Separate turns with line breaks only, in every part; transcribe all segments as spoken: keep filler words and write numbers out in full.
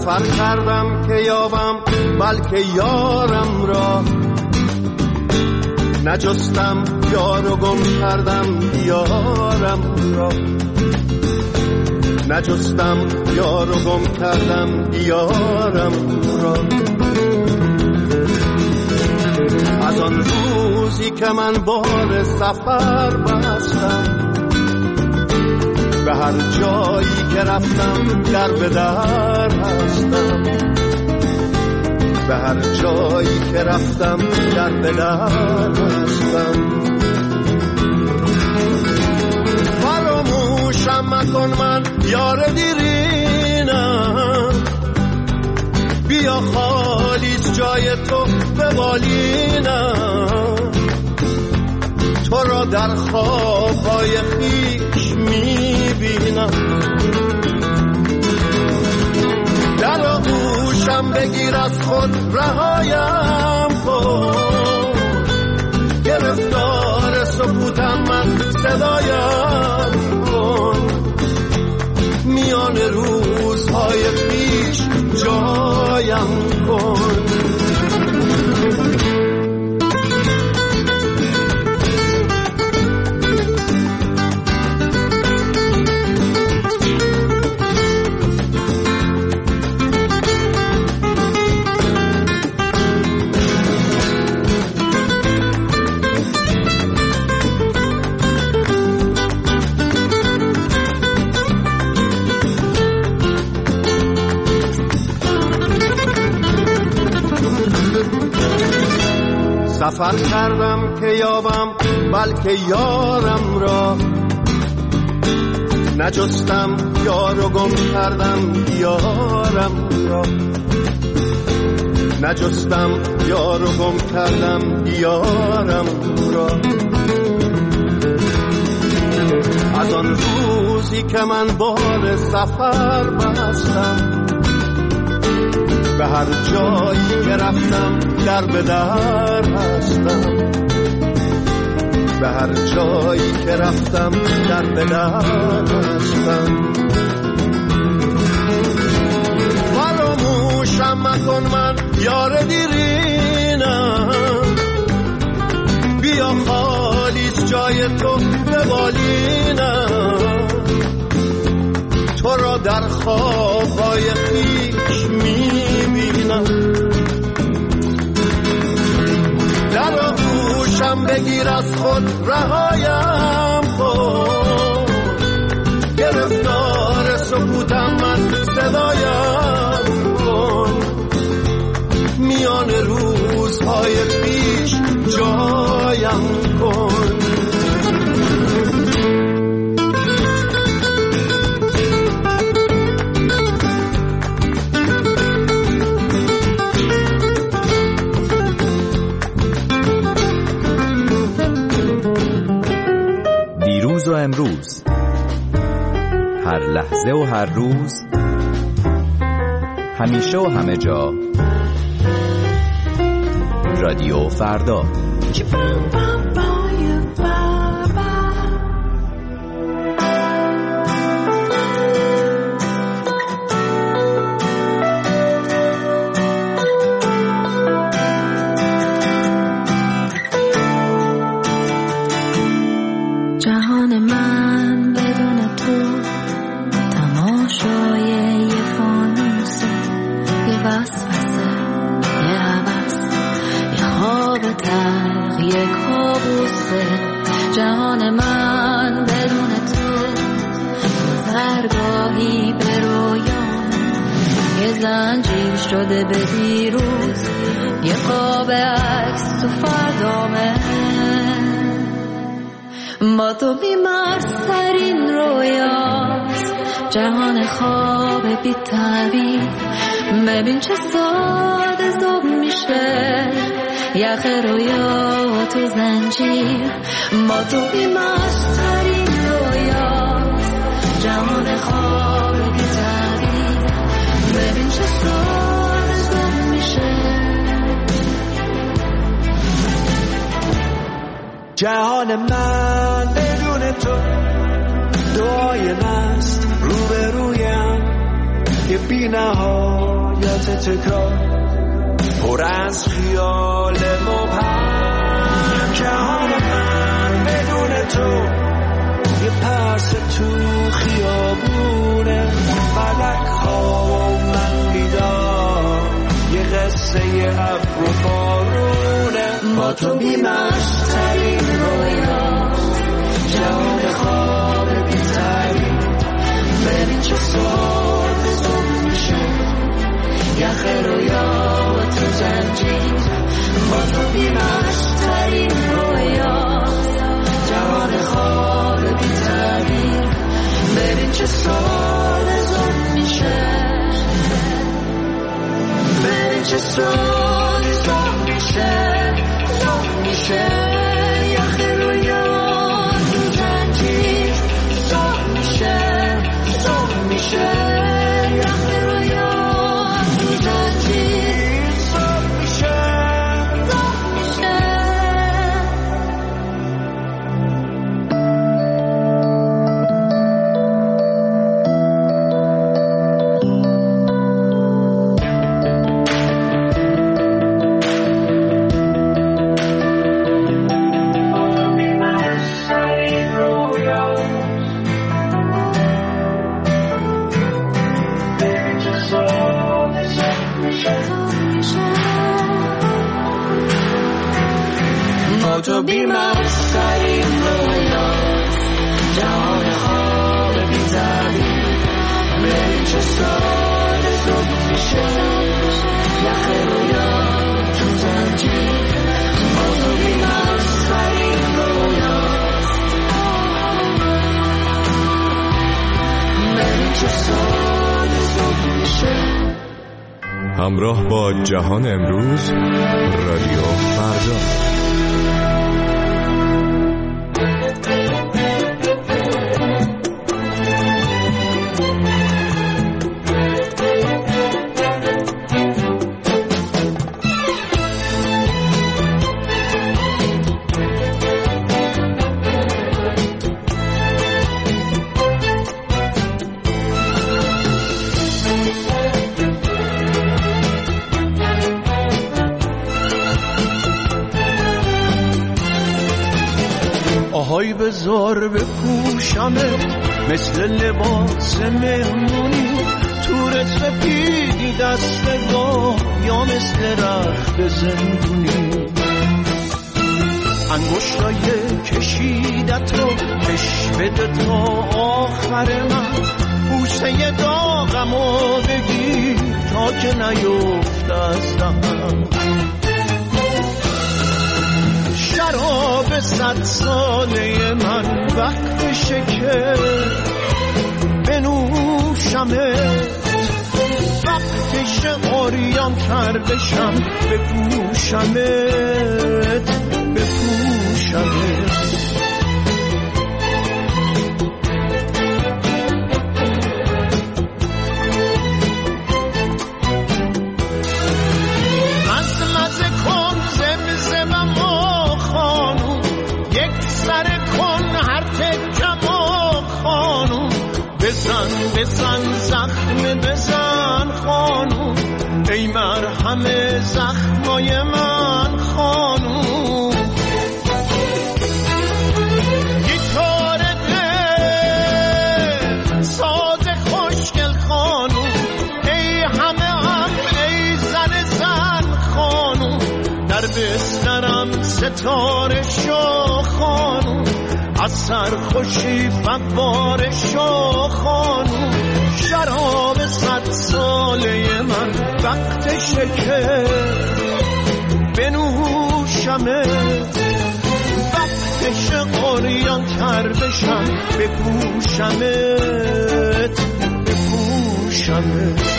سفر کردم که یابم بلکه یارم را، نجستم یار و گم کردم یارم را، نجستم یار و گم کردم یارم را. از آن روزی که من بار سفر بستم، به هر جایی که رفتم در به در هستم، به هر جایی که رفتم در به در هستم. فراموشم مکن من یار دیرینم، بیا خالیت جای تو به بالینم، تو را در خوابهای خویش میبینم. در آغوشم بگیر از خود رهایم کن، گرفتار سکوتم من صدایم کن، میان روزهای پیش جایم کن. سفر کردم که یابم بلکه یارم را، نجستم یار و گم کردم یارم را، نجستم یار و گم کردم یارم را. از آن روزی که من بار سفر بستم، به هر جایی که رفتم در به در هستم، به هر جایی که رفتم در به در هستم. فراموشم مکن من یار دیرینم، بیا خالیت جای تو به بالینم، تو را در خوابهای خویش میبینم. در آغوشم بگیر از خود رهایم کن، گرفتار سکوتم من صدایم کن، میان روزهای پیش جایم کن.
دیروز و امروز، هر لحظه و هر روز، همیشه و همه جا، رادیو فردا.
جهان من بدون تو تماشای یه فانوسه، یه وسوسه، یه هوس، یه خواب تلخ، یه کابوسه. جهان من بدون تو زرگاهی به رویام، یه زنجیر شده به دیروز، یه قاب عکس تو فردامه. با تو بیمارسترین رویاست، جهان خواب بی تعبیر. ببین چه ساده زوب میشه یخ رویا تو زنجیر. با تو بیمارسترین رویاست، جهان خواب بی تعبیر. ببین چه ساده زوب میشه.
جهان من بدون تو دعای مست روبرویم، یه بی نهایت تکرار پر از خیال مبهم. جهان من بدون تو یه پرس تو خیابونه، فلک ها من بیدار یه قصه ابر و بارونه. با تو بی‌مست‌ترین رویا جهان خواب بی‌ترین، ببین چه سرد زود میشه یخ رویا و تو زنجیر. با تو بی‌مست‌ترین رویا جهان خواب بی‌ترین، ببین چه سرد زود میشه، ببین چه سرد زود میشه، زود میشه یخ رویا تو زنجیر. زود میشه، زود میشه یخ رویا تو زنجیر. زود میشه، زود میشه. تو بی‌مست‌ترین رویا جهان خواب بی‌ترین، ببین چه ساده زود میشه یخ رویا تو زنجیر. با تو بی‌مست‌ترین رویا ببین چه ساده زود میشه.
همراه با جهان امروز، رادیو فردا.
آهای بذار بپوشمت مثل لباس مهمونی، تور سپیدی دستگاه یا مثل رخت زندونی. انگشتای کشیدت رو کش بده تا آخر من، بوسه داغمو بگیر تا که نیفت از دهنم. شراب صد ساله من وقتشه که بنوشمت، وقتشه عریان تر بشم بپوشمت، بپوشمت. بزن بزن زخم بزن خانوم، ای مرهم زخمای من خانوم. گیتار دل ساز خوشگل خانوم، ای همه هم ای زن زن خانوم. در بسترم ستاره شو خانوم، از سرخوشی فواره شو خانوم. شراب صد ساله من وقتشه که بنوشمت، وقتشه عریان تر بشم بپوشمت، بپوشمت.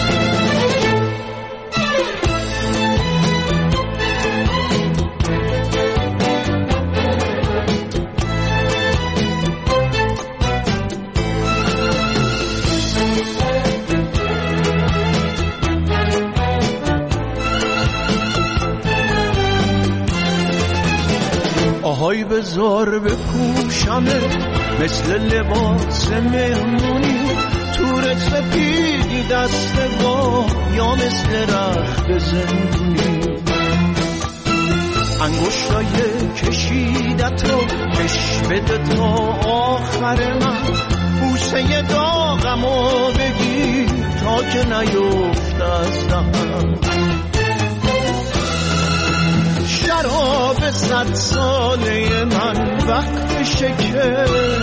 آهای بذار بپوشمت مثل لباس مهمونی، نور سپیدی دست با یا مثل رخت زندونی انگشتای کشیدتو کش بده تا آخر من بوسه داغمو بگیر تا که نیفت از دهنم شراب صد ساله من وقتشه که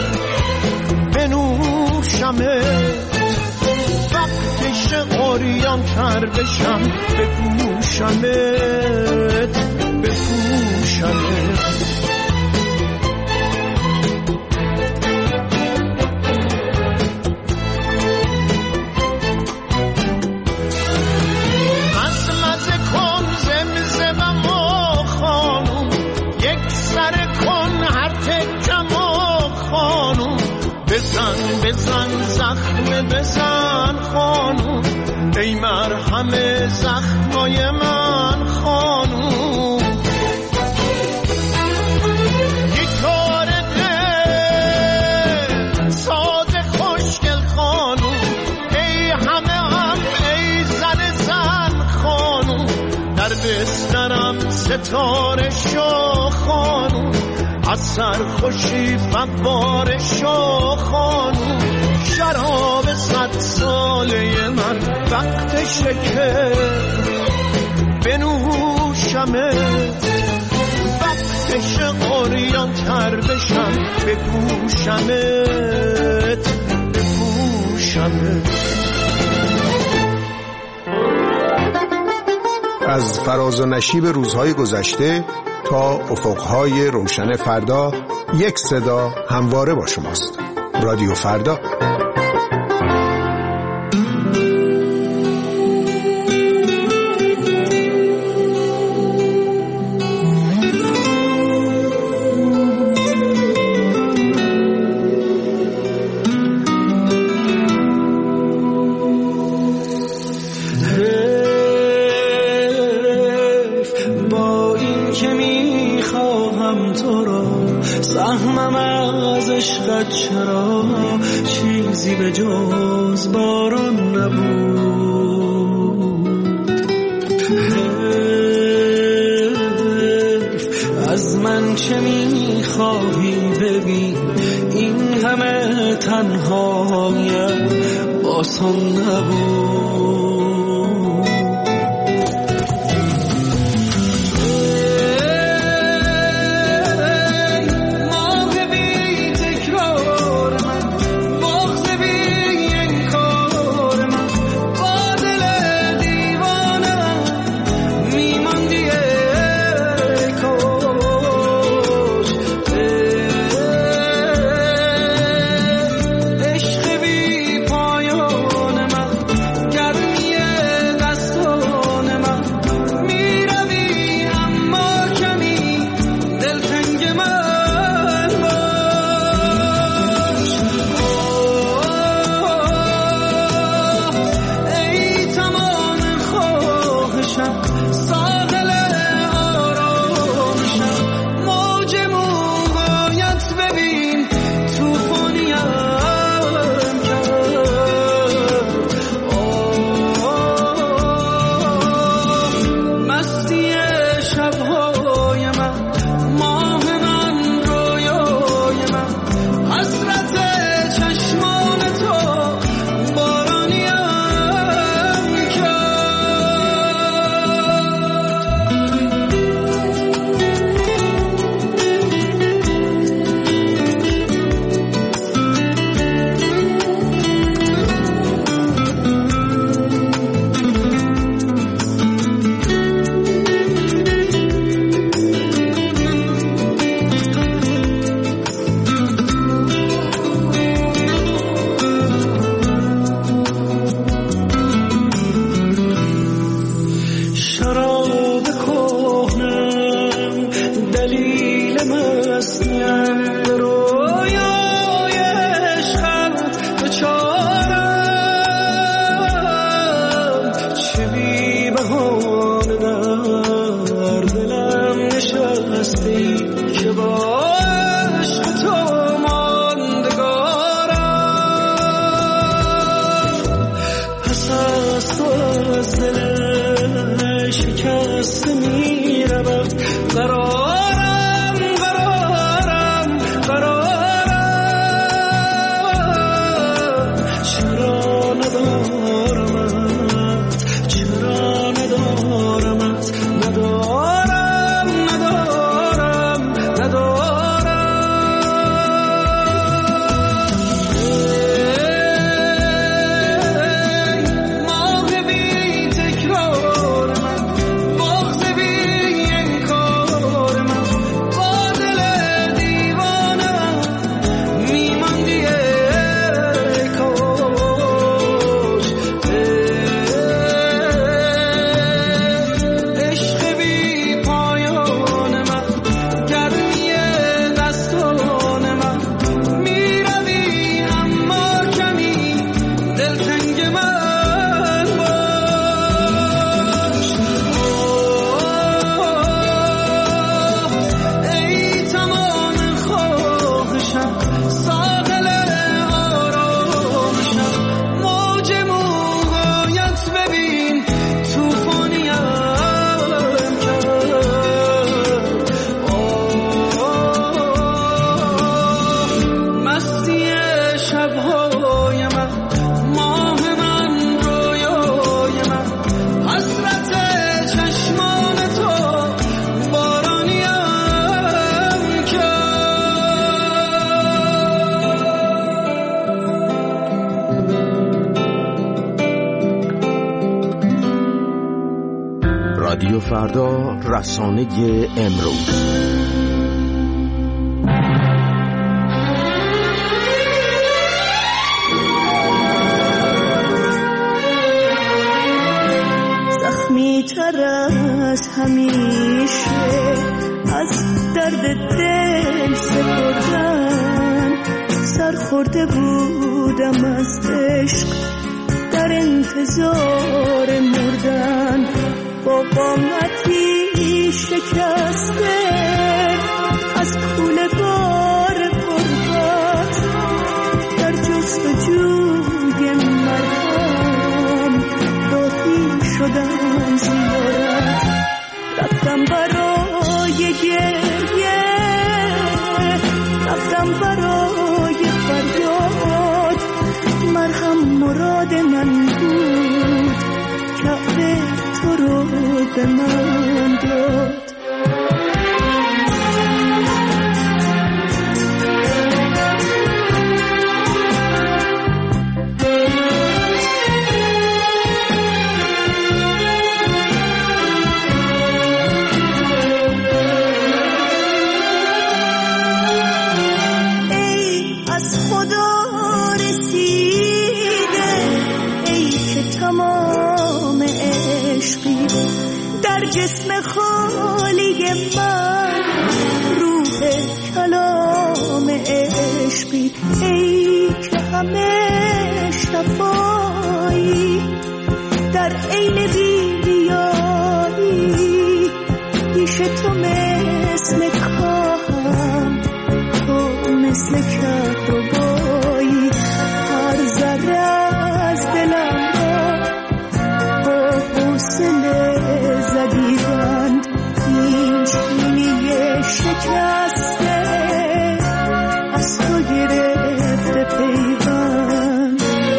بنوشمت وقتشه قریان تر بشم بپوشمت بپوشمت بزن بزن زخم بزن خانوم ای مرهم زخمای من خانوم گیتار دل ساز خوشگل خانوم ای همه هم ای زن زن خانوم در بسترم ستاره شو خانوم از سرخوشی فوار شو خانوم شراب صد ساله من وقتشه که بنوشمت وقتشه قریان تر بشم بپوشمت بپوشمت.
از فراز و نشیب روزهای گذشته تا افقهای روشن فردا یک صدا همواره با شماست. رادیو فردا.
چرا چیزی به جز باران نبود از من چه میخواهی ببین این همه تنهایم آسان نبود آهسته می رود. قرارم قرارم قرارم چرا ندارمت چرا ندارمت ندارم ندارم ندارم ماه بی تکرار من بغض بی انکار من با دل دیوانه میماندی ای کاش عشق بی پایان من گرمی دستان من میروی اما کمی دلتنگ من باش. ای تمام خواهشم ساحل آرامشم موج موهایت ببین توفانیم کرد. مستی شبهای من ماه من رویای من حسرت چشمان تو بارانیم کرد.
رادیو فردا، رسانه امروز.
زخمی تر از همیشه از درد دل سپردن سرخورده بودم از عشق در انتظار مردن با قامتی شکسته از کوله بار غربت در جستجوی مرهم راهی شدم زیارت رفتم برای گریه رفتم برای فریاد مرهم مراد من بود کعبه تو رو به من داد. ای از خدا رسیده ای که تمام عشقی در جسم خالی من روح کلام عشقی ای که همه شفایی در عین بی‌ریایی پیش تو مثل کاهم تو مثل کهربایی هر ذره از دلم را با حوصله زدیدند این چینی شکسته از تو گرفته پیوند.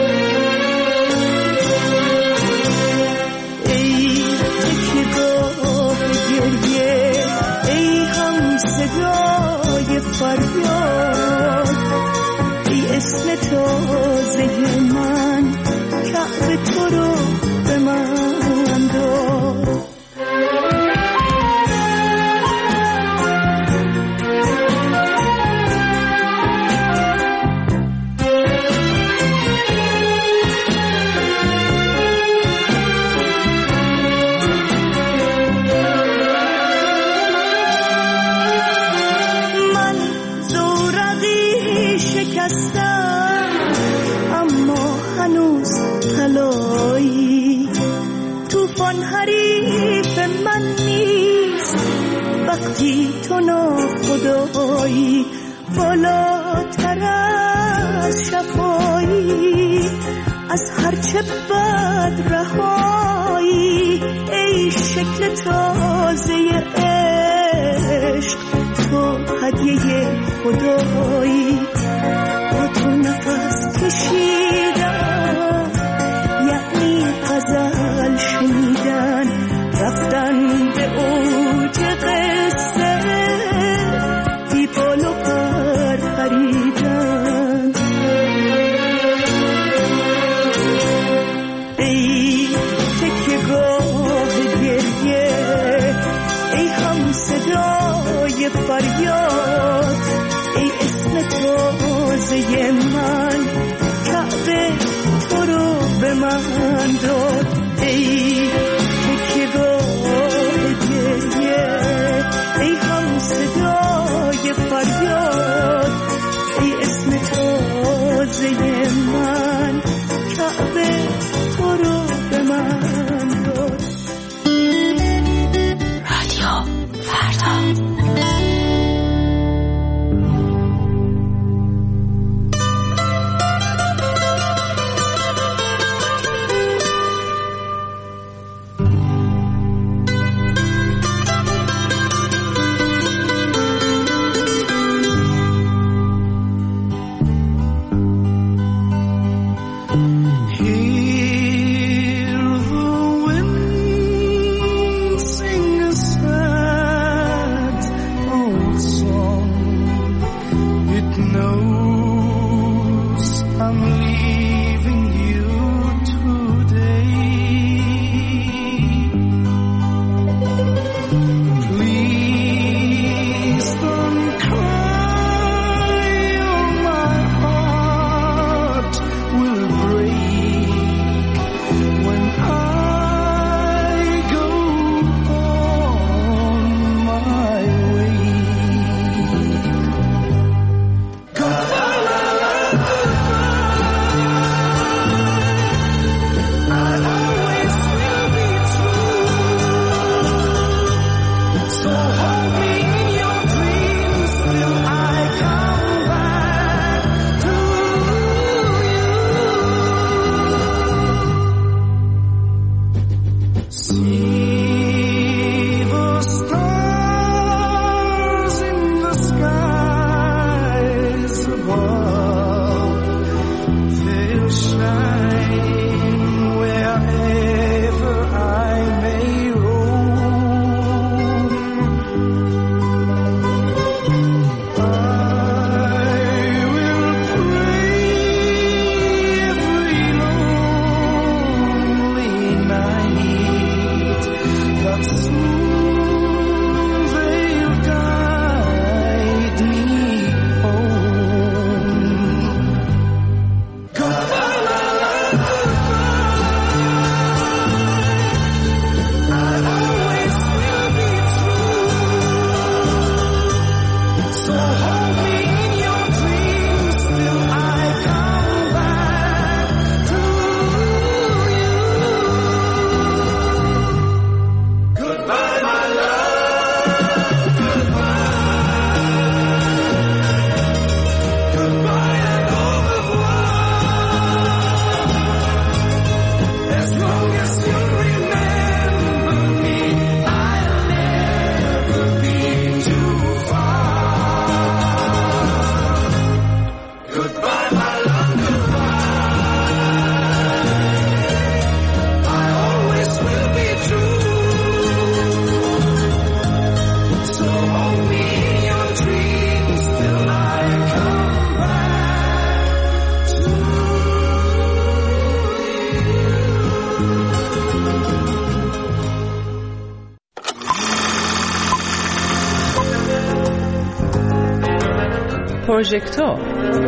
ای تکیه‌گاه گریه ای هم صدای فریاد ای اسم تازه من کعبه تو رو به من داد. من زورقی شکستم اما هنوز طلایی طوفان حریف من نیست وقتی تو ناخدایی بالاتر از شفایی از هرچه بد رهایی ای شکل تا هدیه خدایی، با تو نفس کشیدن یعنی غزل شنیدن، رفتن به اوج قصه بی پال و پر پریدن. ای تکیه‌گاه گریه، ای هم صدای فریاد، ای اسم تازه من، کعبه تو رو به من داد. ای تکیه‌گاه گریه، ای هم صدای فریاد، ای اسم تازه من، کعبه تو رو به من داد.
رادیو فردا.
پروژکتور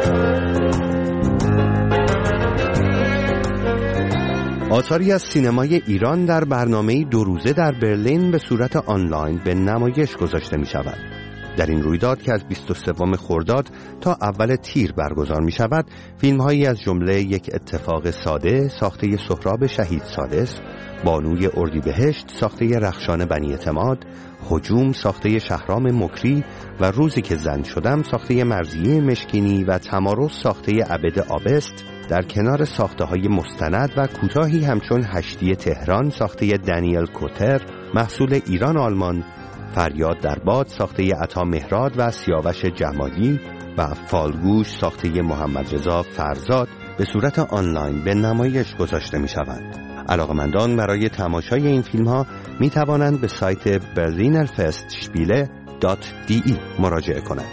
آثاری از سینمای ایران در برنامه دو روزه در برلین به صورت آنلاین به نمایش گذاشته می شود. در این رویداد که از بیست و سوم خرداد تا اول تیر برگزار می شود، فیلم هایی از جمله یک اتفاق ساده ساخته سهراب شهید ثالث، بانوی اردیبهشت ساخته رخشان بنی اعتماد، هجوم ساخته شهرام مکری و روزی که زن شدم ساخته مرضیه مشکینی و تمارض ساخته عبد آبست در کنار ساخته های مستند و کوتاهی همچون هشتی تهران ساخته دانیل کوتر محصول ایران آلمان فریاد در باد ساخته عطا مهراد و سیاوش جمالی و فالگوش ساخته محمد رضا فرزاد به صورت آنلاین به نمایش گذاشته می شوند. علاقمندان برای تماشای این فیلم ها می توانند به سایت برلینر فستشپیله دات دی ای مراجعه کنند.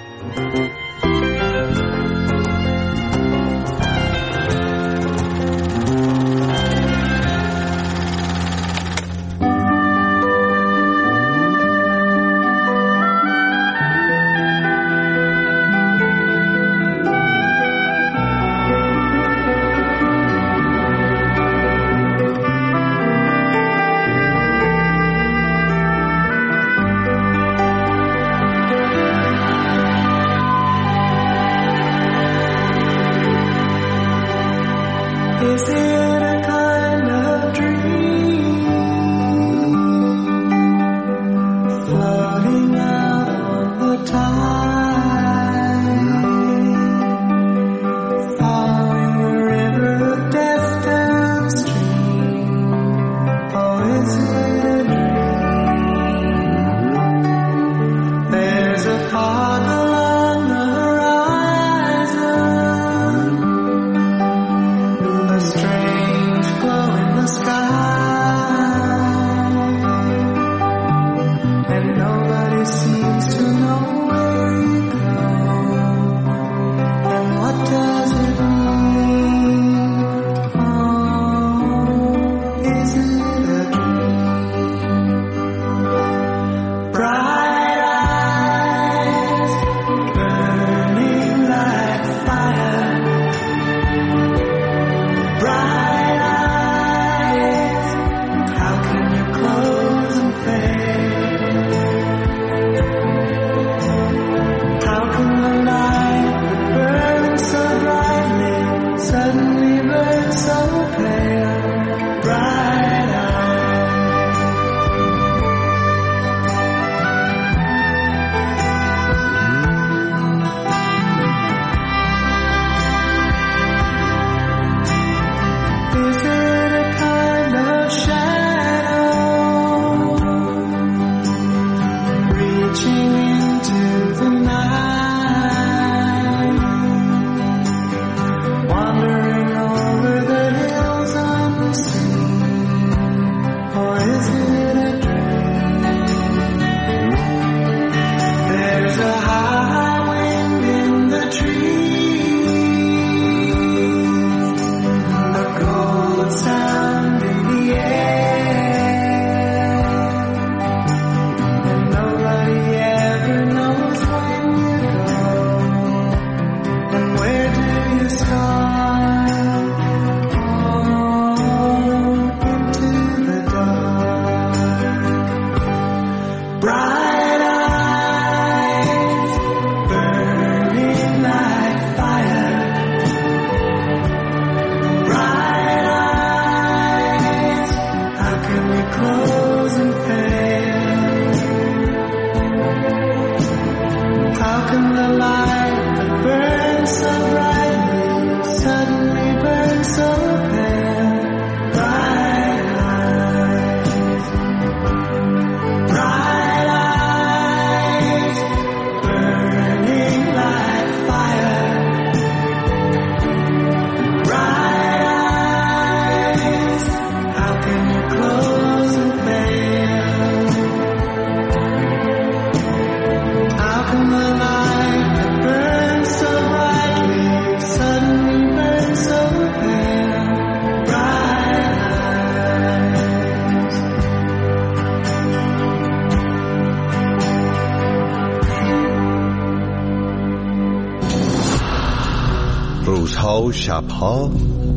روزها و شبها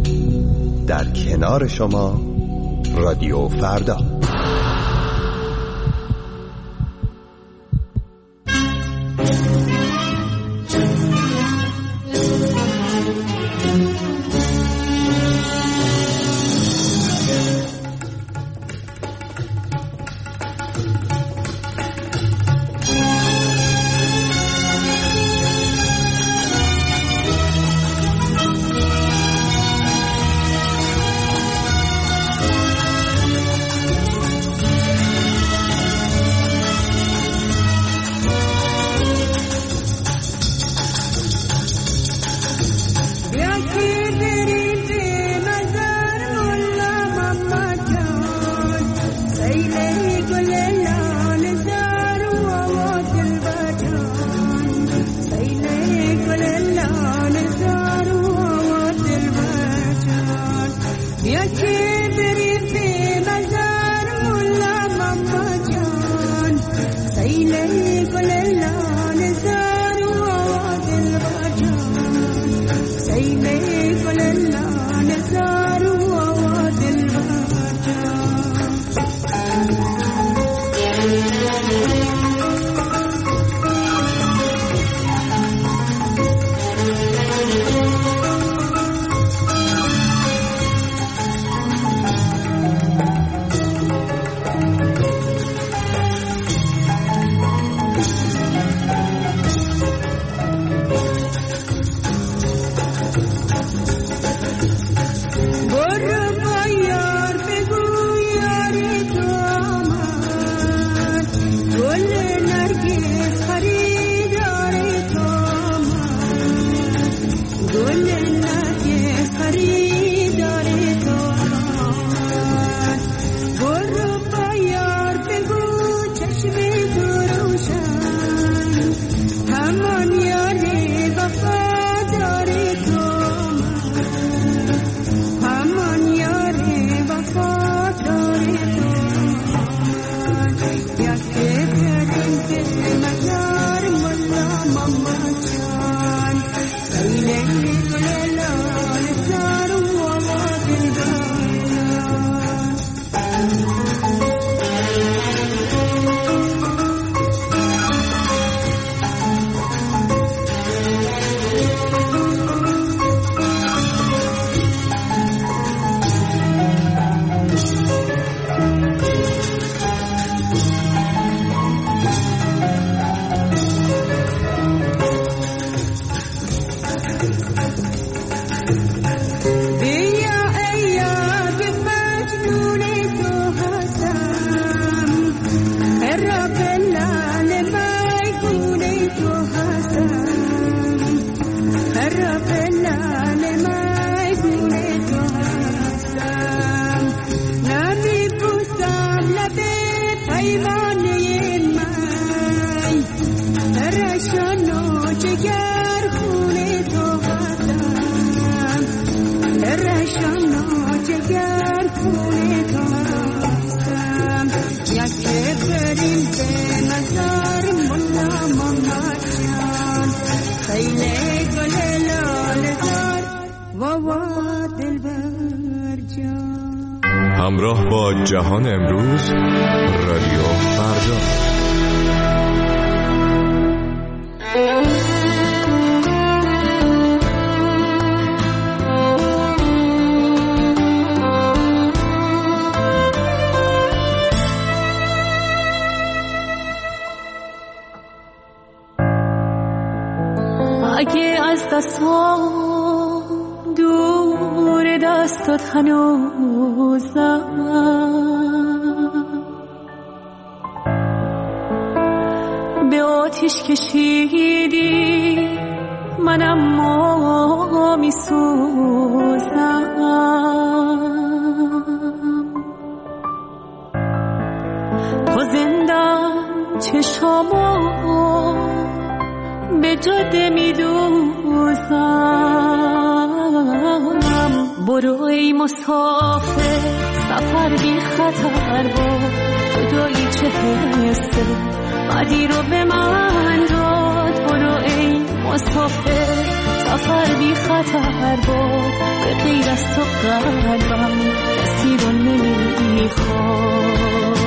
در کنار شما رادیو فردا.
پیمانه من رشان و جگر خونه تو هستم رشان و جگر خونه تو هستم یکی بریم به مزار ملا محمد جان خیلی گل لال زار ووا دلبر جان.
همراه با جهان امروز رادیو فردا.
اگه از دستم دور دستات هنوزم به آتیش کشیدی منم ما می سوزم تو زندم چشامو به جاده می دوزم برو ای مسافر سفر بی خطر بود جدایی چه حسه بعدی رو به من داد برو ای مسافر سفر بی خطر بود به غیر از تو قلبم کسی رو نمیخواد.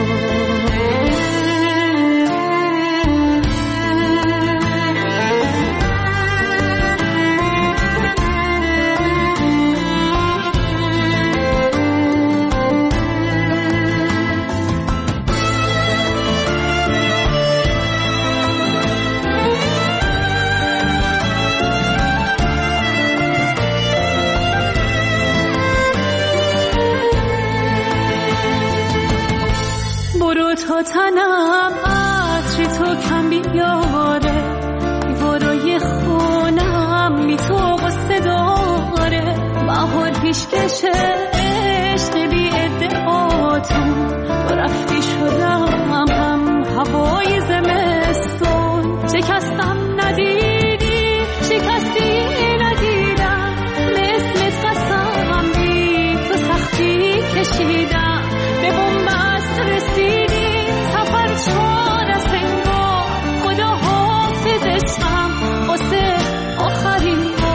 تا تنم عطر تو کم بیاره دیوارای خونم بی تو غصه داره بهار پیشکشه عشق بی ادعاتون تو رفتی شدم هم هوای زمستون شکستم ندیدی شکستی ندیدم مثل قسم بی تو سختی کشیدم به بنبست رسیدی چار از انگار خدا حافظشم واسه آخرین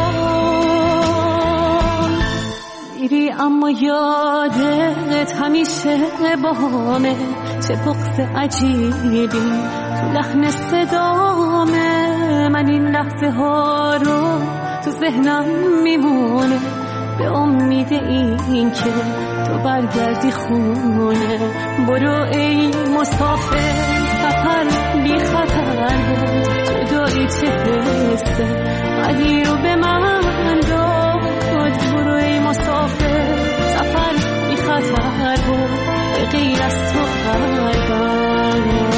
بار میری اما یادت همیشه باهامه چه بغض عجیبی تو لحن صدامه من این لحظه ها رو تو ذهنم میمونه به امید این که تو برگردی خونه برو ای مسافر سفر بی خطر بود جدایی چه حسه بعدی رو به من داد برو ای مسافر سفر بی خطر بود به غیر از تو قلبم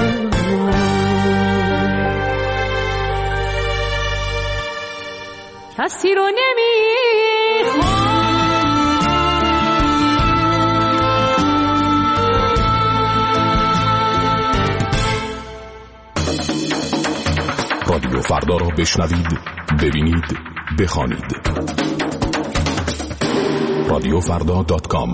کسی رو نمیخواد.
رادیو فردا را بشنوید، ببینید، بخوانید. رادیو فردا دات کام.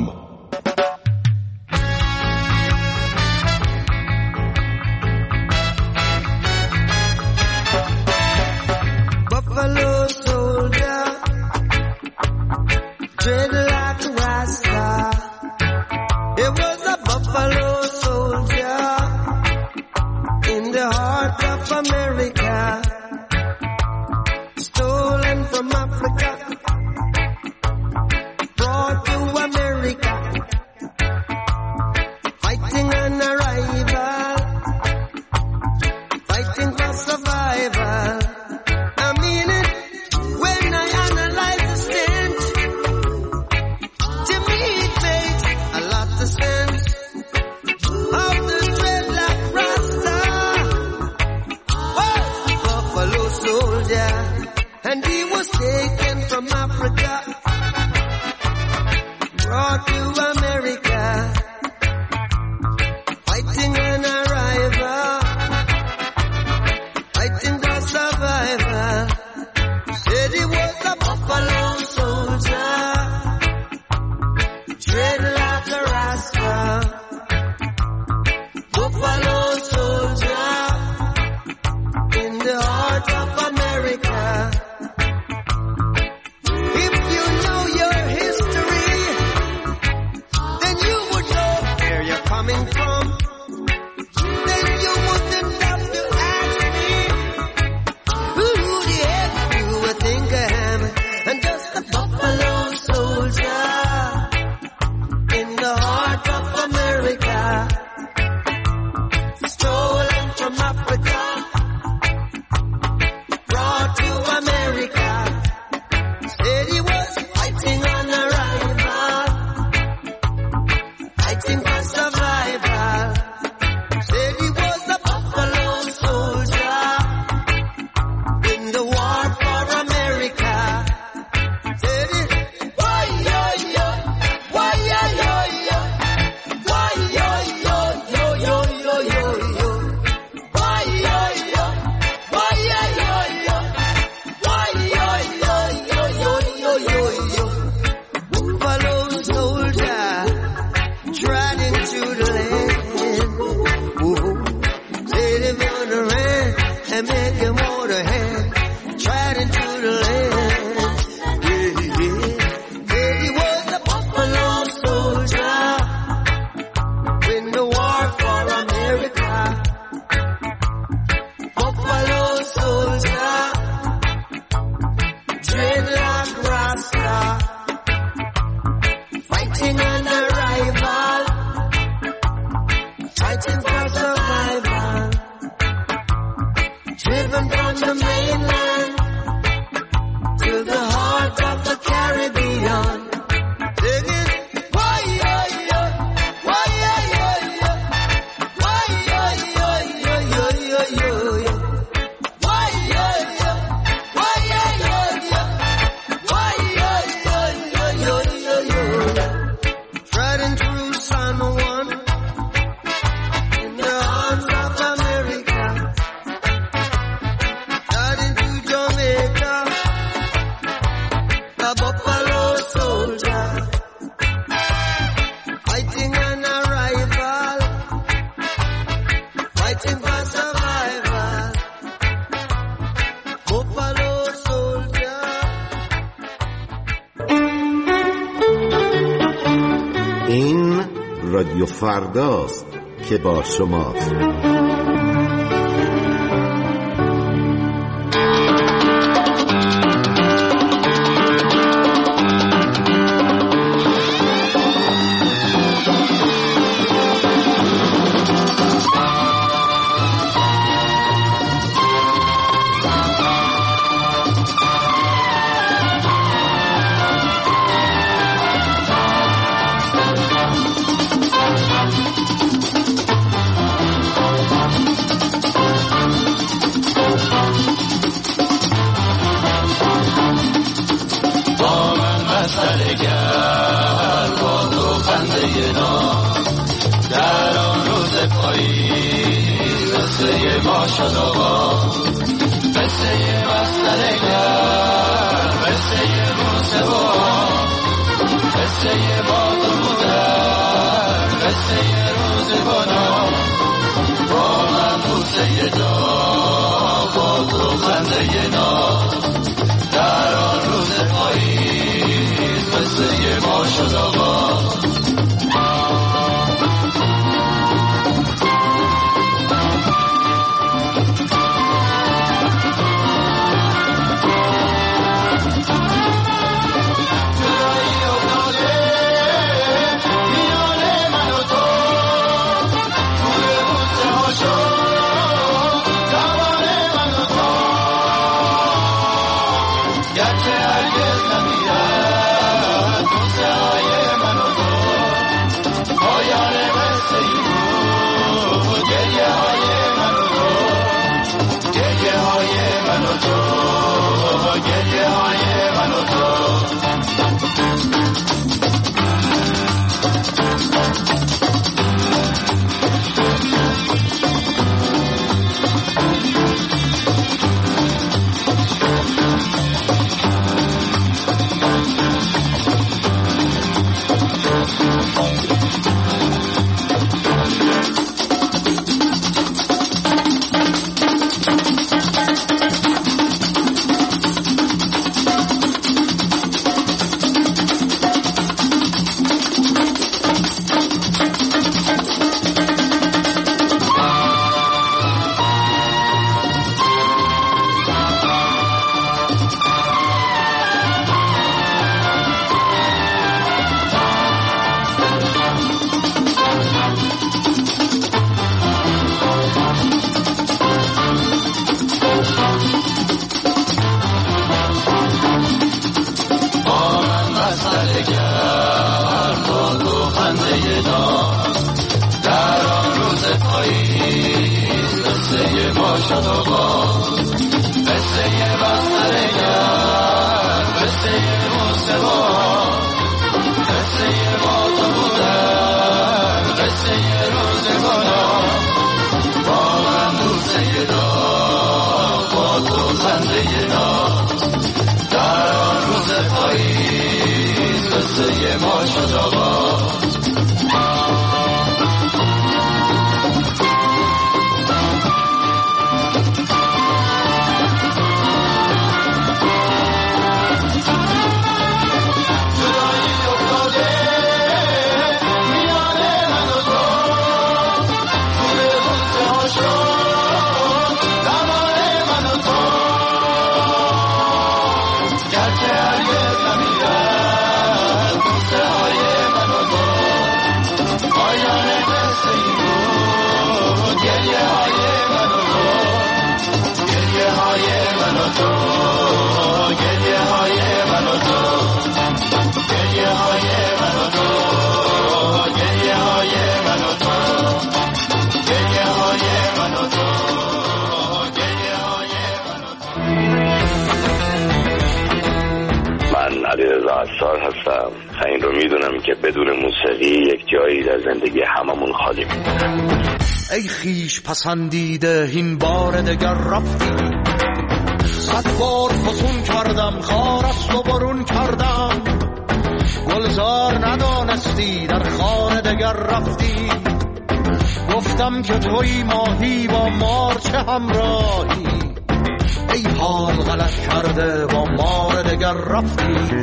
Of the dreadlock rasta,
by survival, driven from the mainland to the heart of the Caribbean. Singing, why, yeah, yeah, why, yeah, yeah, yeah, why, yeah, yeah, yeah, yeah, yeah, yeah, why, yeah, yeah, why, yeah, yeah, yeah, why, yeah, yeah, yeah, yeah, yeah, yeah. Riding through San Juan in the arms of America, riding to Jamaica, a buffalo soldier, fighting an arrival, fighting for survival, buffalo soldier.
این رادیو فرداست که با شماست.
گرچه هرگز نمیرد بوسه های
عطار هستم. این رو میدونم که بدون موسیقی یک جایی در زندگی هممون خالی میمونه.
ای خیش پسندیده این بار دگر رفتی، صد بار فسون کردم خارست و برون کردم، گلزار ندانستی در خانه دگر رفتی، گفتم که توی ماهی با مار چه همراهی، ای حال غلط کرده با مار دگر رفتی.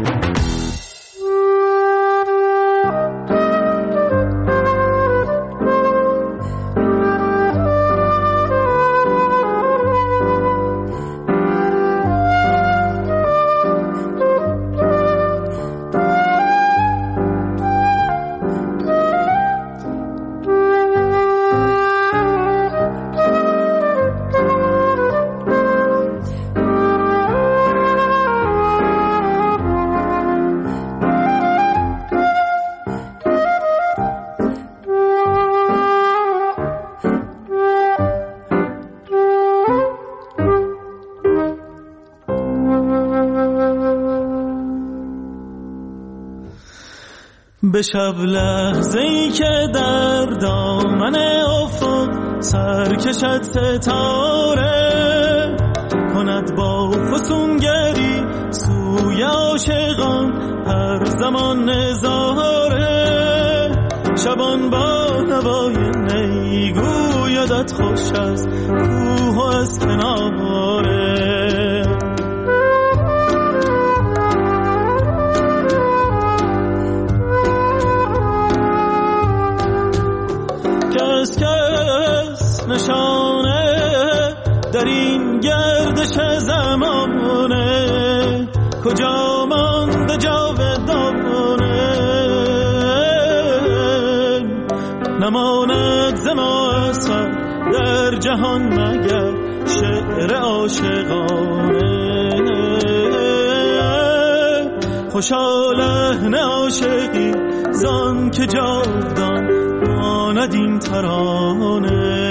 به شب لحظه‌ای که در دامن افق سر کشد ستاره، کند با فسونگری سوی عاشقان هر زمان نظاره، شبان با نوای نی گویدت خوش است کوه و از کناره، کس کس نشانه در این گردش زمانه، کجا مانده جاودانه، نماند ز ما اثر در جهان مگر شعر عاشقانه، خوشا لحن عاشقی زان که جاودان ماند این ترانه.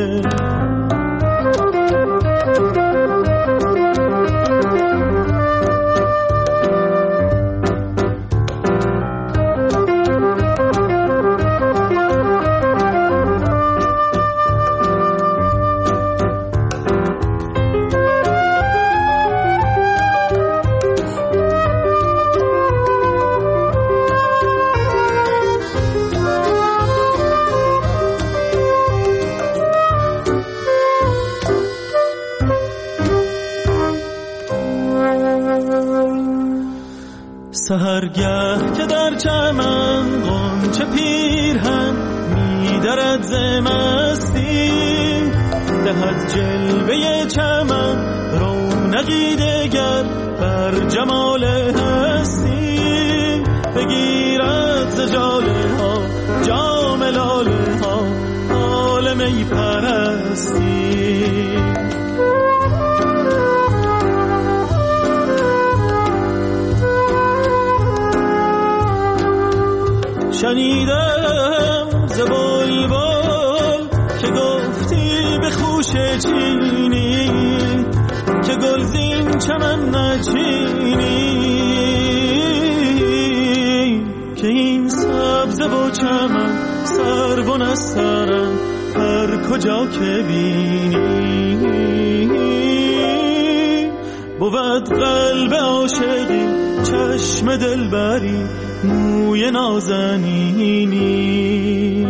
سحرگه که در چمن غنچه پیرهن می‌درد ز مستی، دهد جلوه چمن رونقی دگر بر جمال هستی، بگیرد ز ژاله ها جام لاله ها حال می پرستی. شنیدم ز بلبل که گفتی به خوشه چینی، که گلزین چمن نچینی، که این سبزه و چمن سر و نسترن هر کجا که بینی، بود قلب عاشقی چشم دلبری موی نازنینی.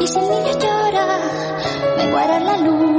Y si el niño llora, vengo a arar la luna.